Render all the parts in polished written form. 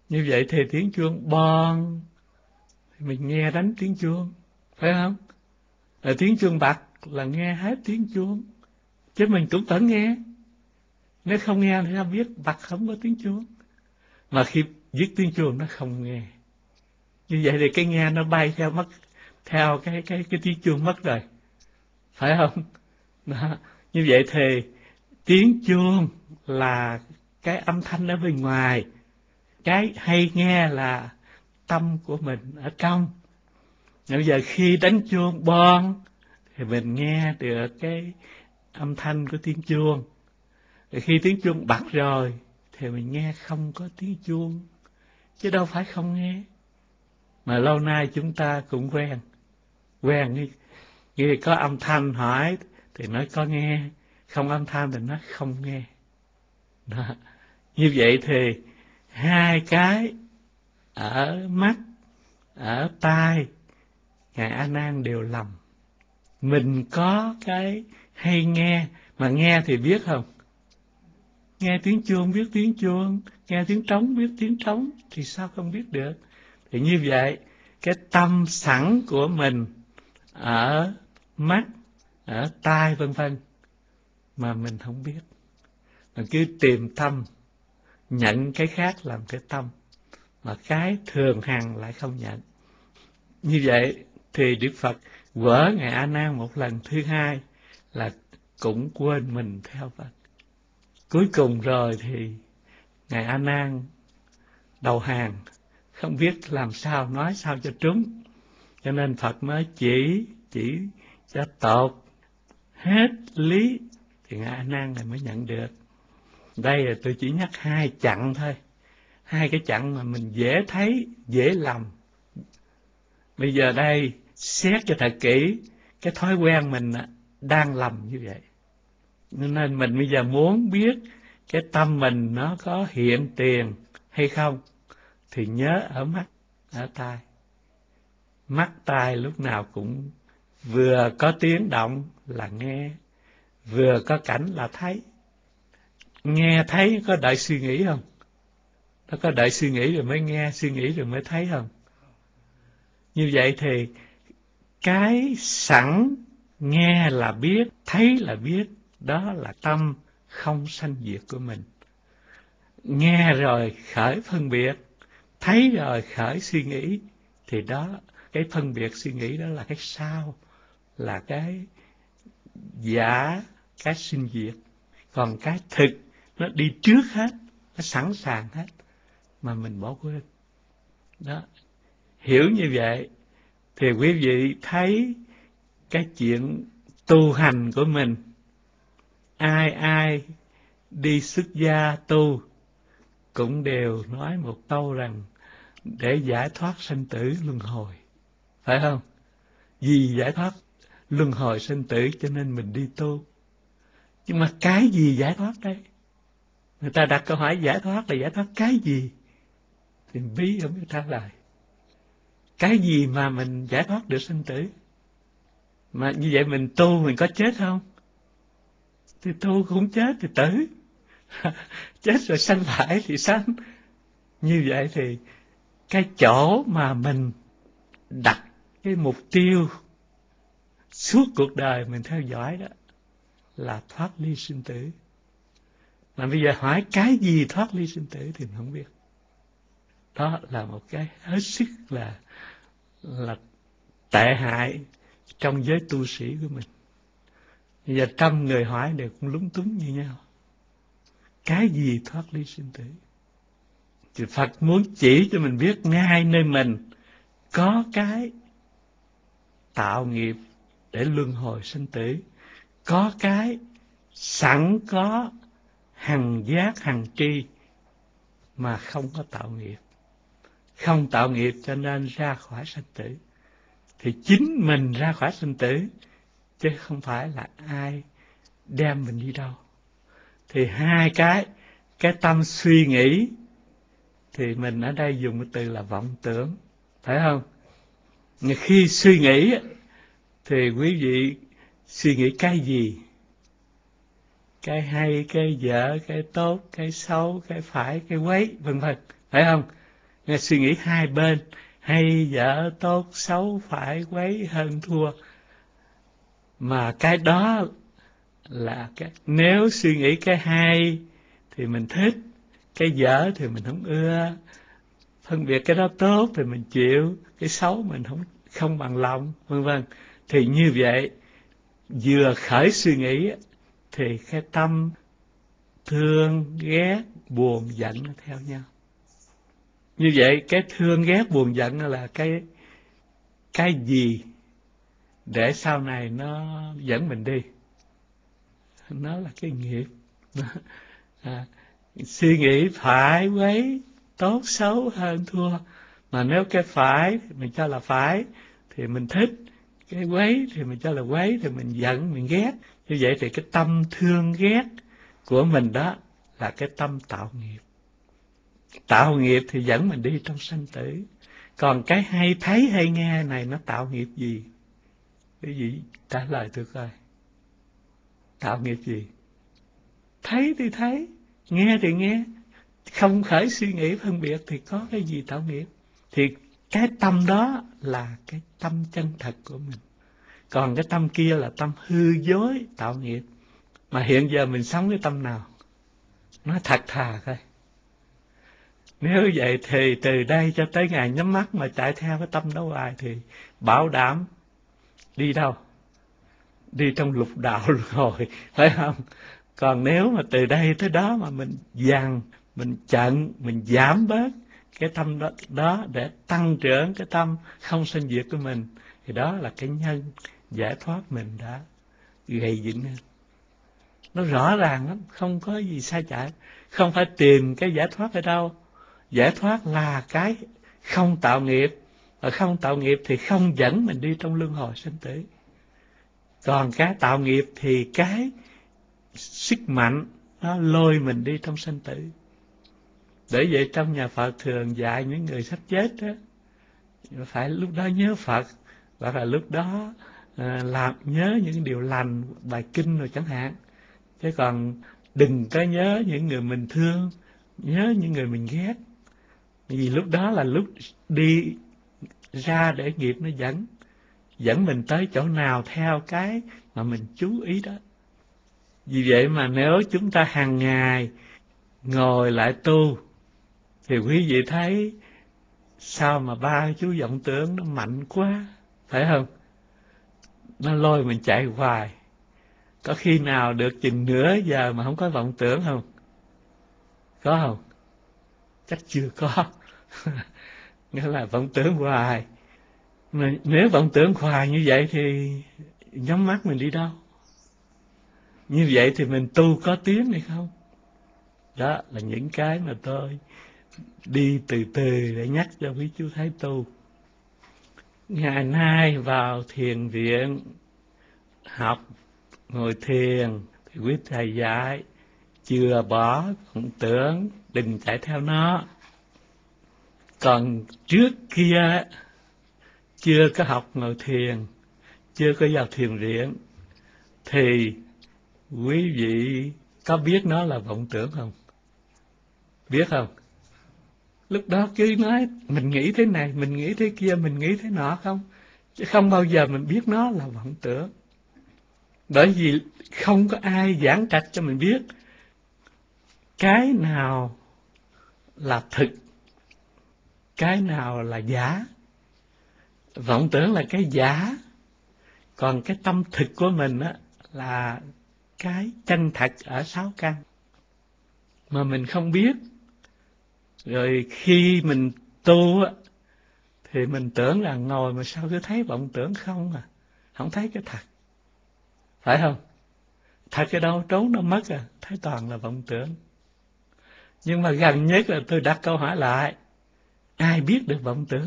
Như vậy thì tiếng chuông bon thì mình nghe đánh tiếng chuông, phải không? Rồi tiếng chuông bạc là nghe hết tiếng chuông, chứ mình cũng vẫn nghe. Nếu không nghe thì nó biết bạc không có tiếng chuông. Mà khi dứt tiếng chuông nó không nghe. Như vậy thì cái nghe nó bay theo mất, theo cái tiếng chuông mất rồi, phải không? Đó. Như vậy thì tiếng chuông là cái âm thanh ở bên ngoài, cái hay nghe là tâm của mình ở trong. Bây giờ khi đánh chuông bon thì mình nghe được cái âm thanh của tiếng chuông. Rồi khi tiếng chuông bật rồi thì mình nghe không có tiếng chuông, chứ đâu phải không nghe. Mà lâu nay chúng ta cũng quen như có âm thanh hỏi thì nói có nghe, không âm thanh thì nói không nghe. Đó. Như vậy thì hai cái ở mắt, ở tai, Ngài A Nan đều lầm. Mình có cái hay nghe, mà nghe thì biết không? Nghe tiếng chuông biết tiếng chuông, nghe tiếng trống biết tiếng trống, thì sao không biết được? Thì như vậy, cái tâm sẵn của mình ở mắt, ở tai vân vân mà mình không biết. Mình cứ tìm tâm, nhận cái khác làm cái tâm, mà cái thường hằng lại không nhận. Như vậy thì Đức Phật quở Ngài A Nan một lần thứ hai là cũng quên mình theo Phật. Cuối cùng rồi thì Ngài A Nan đầu hàng, không biết làm sao nói sao cho trúng, cho nên Phật mới chỉ cho tột hết lý thì Ngài A Nan này mới nhận được. Đây là tôi chỉ nhắc hai chặng thôi, hai cái chặng mà mình dễ thấy dễ lầm. Bây giờ đây xét cho thật kỹ, cái thói quen mình đang lầm như vậy. Nên mình bây giờ muốn biết cái tâm mình nó có hiện tiền hay không, thì nhớ ở mắt, ở tai. Mắt tai lúc nào cũng vừa có tiếng động là nghe, vừa có cảnh là thấy. Nghe thấy có đợi suy nghĩ không? Nó có đợi suy nghĩ rồi mới nghe, suy nghĩ rồi mới thấy không? Như vậy thì cái sẵn nghe là biết, thấy là biết, đó là tâm không sanh diệt của mình. Nghe rồi khởi phân biệt, thấy rồi khởi suy nghĩ, thì đó, cái phân biệt suy nghĩ đó là cái sao, là cái giả, cái sinh diệt. Còn cái thực nó đi trước hết, nó sẵn sàng hết, mà mình bỏ quên. Đó, hiểu như vậy thì quý vị thấy cái chuyện tu hành của mình, ai đi xuất gia tu cũng đều nói một câu rằng để giải thoát sanh tử luân hồi, phải không? Vì giải thoát luân hồi sanh tử cho nên mình đi tu. Nhưng mà cái gì giải thoát đây? Người ta đặt câu hỏi giải thoát là giải thoát cái gì? Thì bí không biết trả lời. Cái gì mà mình giải thoát được sanh tử? Mà như vậy mình tu mình có chết không? Thì tu cũng chết thì tử. Chết rồi sanh lại thì sanh. Như vậy thì cái chỗ mà mình đặt cái mục tiêu suốt cuộc đời mình theo dõi đó là thoát ly sinh tử. Mà bây giờ hỏi cái gì thoát ly sinh tử thì mình không biết. Đó là một cái hết sức là tệ hại trong giới tu sĩ của mình. Bây giờ trăm người hỏi đều cũng lúng túng như nhau. Cái gì thoát ly sinh tử? Thì Phật muốn chỉ cho mình biết ngay nơi mình có cái tạo nghiệp để luân hồi sinh tử, có cái sẵn có hằng giác hằng tri mà không có tạo nghiệp. Không tạo nghiệp cho nên ra khỏi sinh tử. Thì chính mình ra khỏi sinh tử, chứ không phải là ai đem mình đi đâu. Thì hai cái tâm suy nghĩ, thì mình ở đây dùng cái từ là vọng tưởng, phải không? Khi suy nghĩ thì quý vị suy nghĩ cái gì? Cái hay, cái dở, cái tốt, cái xấu, cái phải, cái quấy, vân vân, phải không? Nghe suy nghĩ hai bên, hay dở tốt xấu phải quấy hơn thua. Mà cái đó là cái, nếu suy nghĩ cái hay thì mình thích, cái dở thì mình không ưa, phân biệt cái đó tốt thì mình chịu, cái xấu mình không bằng lòng, vân vân. Thì như vậy, vừa khởi suy nghĩ thì cái tâm thương, ghét, buồn, giận nó theo nhau. Như vậy cái thương, ghét, buồn, giận là cái gì để sau này nó dẫn mình đi? Nó là cái nghiệp. Suy nghĩ phải quấy, tốt xấu hơn thua. Mà nếu cái phải mình cho là phải thì mình thích, cái quấy thì mình cho là quấy thì mình giận, mình ghét. Như vậy thì cái tâm thương ghét của mình đó là cái tâm tạo nghiệp. Tạo nghiệp thì dẫn mình đi trong sanh tử. Còn cái hay thấy hay nghe này nó tạo nghiệp gì? Cái gì trả lời tôi coi. Tạo nghiệp gì? Thấy thì thấy, nghe thì nghe, không khởi suy nghĩ phân biệt thì có cái gì tạo nghiệp? Thì cái tâm đó là cái tâm chân thật của mình. Còn cái tâm kia là tâm hư dối tạo nghiệp. Mà hiện giờ mình sống cái tâm nào? Nói thật thà coi. Nếu vậy thì từ đây cho tới ngày nhắm mắt mà chạy theo cái tâm đó hoài thì bảo đảm đi đâu? Đi trong lục đạo rồi, phải không? Còn nếu mà từ đây tới đó mà mình dằn, mình chặn, mình giảm bớt cái tâm đó để tăng trưởng cái tâm không sanh diệt của mình, thì đó là cái nhân giải thoát mình đã gây dựng nên. Nó rõ ràng lắm, không có gì sai chạy. Không phải tìm cái giải thoát ở đâu. Giải thoát là cái không tạo nghiệp, và không tạo nghiệp thì không dẫn mình đi trong luân hồi sinh tử. Còn cái tạo nghiệp thì cái sức mạnh nó lôi mình đi trong sinh tử. Bởi vậy trong nhà Phật thường dạy những người sắp chết đó, phải lúc đó nhớ Phật, hoặc là lúc đó làm nhớ những điều lành, bài kinh rồi chẳng hạn. Chứ còn đừng có nhớ những người mình thương, nhớ những người mình ghét. Vì lúc đó là lúc đi ra để nghiệp nó dẫn mình tới chỗ nào theo cái mà mình chú ý đó. Vì vậy mà nếu chúng ta hàng ngày ngồi lại tu thì quý vị thấy sao mà ba chú vọng tưởng nó mạnh quá, phải không? Nó lôi mình chạy hoài. Có khi nào được chừng nửa giờ mà không có vọng tưởng không? Có không? Chắc chưa có. Nghĩa là vọng tưởng hoài. Mà nếu vọng tưởng hoài như vậy thì nhắm mắt mình đi đâu? Như vậy thì mình tu có tiếng hay không? Đó là những cái mà tôi đi từ từ để nhắc cho quý chú thấy tu. Ngày nay vào thiền viện học, ngồi thiền thì quý thầy dạy chừa bỏ vọng tưởng, đừng chạy theo nó. Còn trước kia chưa có học ngồi thiền, chưa có vào thiền viện thì quý vị có biết nó là vọng tưởng không? Biết không? Lúc đó cứ nói mình nghĩ thế này, mình nghĩ thế kia, mình nghĩ thế nọ không? Chứ không bao giờ mình biết nó là vọng tưởng. Bởi vì không có ai giảng trạch cho mình biết cái nào là thực, cái nào là giả. Vọng tưởng là cái giả, còn cái tâm thực của mình á là cái chân thật ở sáu căn mà mình không biết. Rồi khi mình tu á thì mình tưởng là ngồi mà sao cứ thấy vọng tưởng không à, không thấy cái thật, phải không? Thật cái đâu trốn đâu mất à, thấy toàn là vọng tưởng. Nhưng mà gần nhất là tôi đặt câu hỏi lại, ai biết được vọng tưởng?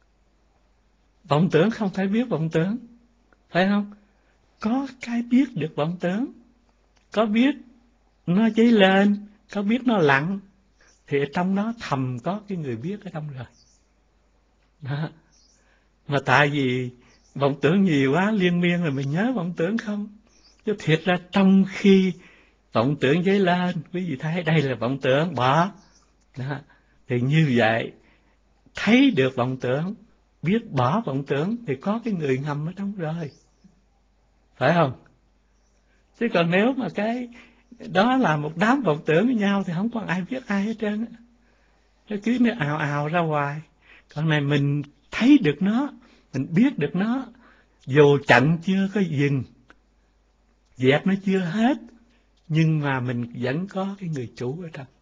Vọng tưởng không phải biết vọng tưởng, phải không? Có cái biết được vọng tưởng, có biết nó dấy lên, có biết nó lặng, thì trong đó thầm có cái người biết ở trong rồi. Đó. Mà tại vì vọng tưởng nhiều quá liên miên rồi mình nhớ vọng tưởng không? Chứ thiệt ra trong khi vọng tưởng dấy lên, quý vị thấy đây là vọng tưởng, bỏ. Đó. Thì như vậy thấy được vọng tưởng, biết bỏ vọng tưởng thì có cái người ngầm ở trong rồi. Phải không? Chứ còn nếu mà cái đó là một đám vọng tưởng với nhau thì không còn ai biết ai hết trơn á. Nó cứ nó ào ào ra hoài. Còn này mình thấy được nó, mình biết được nó, dù chặn chưa có dừng, dẹp nó chưa hết, nhưng mà mình vẫn có cái người chủ ở trong.